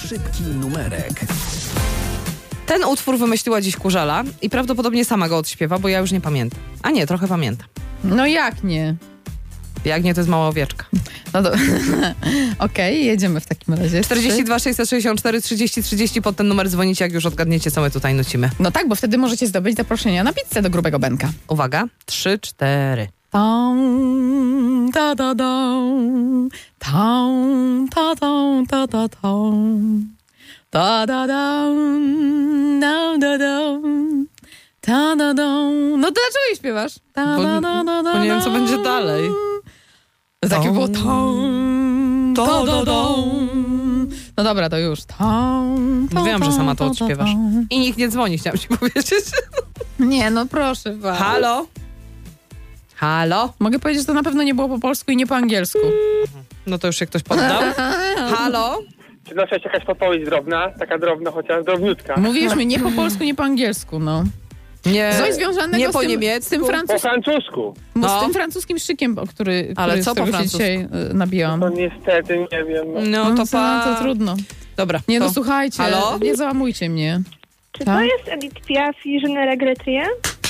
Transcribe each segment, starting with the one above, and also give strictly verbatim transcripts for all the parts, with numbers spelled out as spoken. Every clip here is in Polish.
Szybki numerek. Ten utwór wymyśliła dziś Kurzela i prawdopodobnie sama go odśpiewa, bo ja już nie pamiętam. A nie, trochę pamiętam. No jak nie? Jak nie, to jest mała owieczka. No do... Okej, okay, jedziemy w takim razie. czterdzieści dwa sześćset sześćdziesiąt cztery trzydzieści trzydzieści, pod ten numer dzwonicie, jak już odgadniecie, co my tutaj nucimy. No tak, bo wtedy możecie zdobyć zaproszenia na pizzę do Grubego Benka. Uwaga, trzy, cztery. Tam, ta, ta, tam, tam, ta, tam, ta, ta, tam. Ta, da, dam, da, da, dam, ta, da, dam. No to dlaczego jej śpiewasz? Ta, Bo, da, da, da, da, bo nie wiem, co będzie dalej. To takie było tam, ta, da, dam. No dobra, to już. Tam, ta, Mówiłam, że sama to ta, odśpiewasz. ta, ta. I nikt nie dzwoni, chciałam ci powiedzieć. Nie, no proszę was. Halo? Halo? Mogę powiedzieć, że to na pewno nie było po polsku i nie po angielsku. No to już się ktoś poddał. Halo? Czy nasza jest jakaś podpowiedź drobna? Taka drobna, chociaż drobniutka. Mówisz mi nie po polsku, nie po angielsku, no. Nie, Coś związanego nie z, po tym, niemiecku. z, tym Po francus... francusku. No. z tym francuskim szykiem, o który, Ale który, co z po którego się francusku? dzisiaj y, nabijałam. No niestety, nie wiem. No to No, pa... to trudno. Dobra. Nie to... no, słuchajcie, Halo? nie załamujcie mnie. Czy Tak? to jest Edith Piaf i Je ne regrette?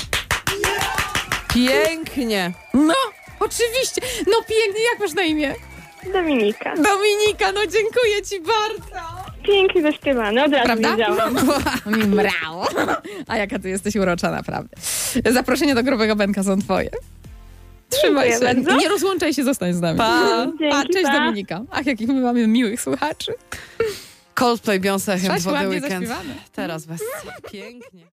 Pięknie. No, oczywiście. No pięknie, jak masz na imię? Dominika. Dominika, no dziękuję ci bardzo. Pięknie zaśpiewane, od razu Prawda? wiedziałam. Mi mrało. A jaka ty jesteś urocza, naprawdę. Zaproszenia do Grubego Benka są twoje. Trzymaj się. Dziękuję bardzo. Nie rozłączaj się, zostań z nami. Pa. Dzięki, A, cześć pa. Dominika. Ach, jakich my mamy miłych słuchaczy. Coldplay, Beyoncé, Hymn Cześć, for the ładnie Weekend. zaśpiewane. Teraz was. Pięknie.